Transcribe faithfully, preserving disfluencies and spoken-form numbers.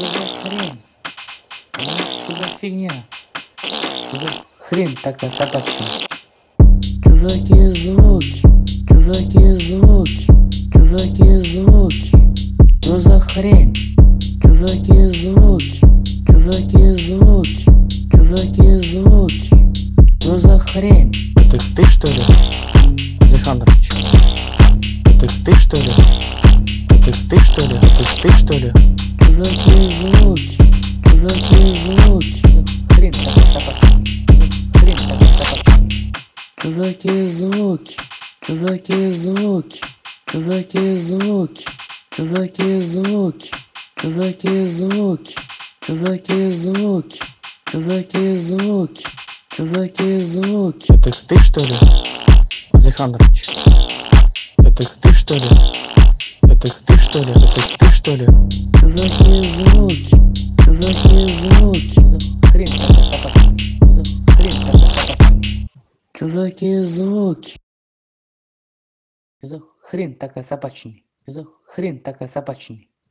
Что за хрень? А? Что за фигня? Что за хрень такая собачья? Что за такие звуки? Что за такие звуки? Что за такие звуки? Что за хрень? Что за такие звуки? Что за такие звуки? Что за такие звуки? Что за хрень? Это ты что ли, Александрович? Это ты что ли? Это ты что ли? Это ты что ли? Что за такие звуки? Что за такие звуки? Хрень такая собачья. Хрень такая собачья. Что за такие звуки? Что за такие звуки? Что за такие звуки? Что за такие звуки? Что за такие звуки? Что за такие звуки? Что за такие звуки? Что за такие звуки? Это ты что ли, Александрович? Это ты что ли? Это ты что ли? Это ты что ли? Что за такие звуки? Что за такие звуки? Хрень такая собачья. Хрень такая собачья. Что за такие звуки? Хрень такая собачья. Хрень такая собачья.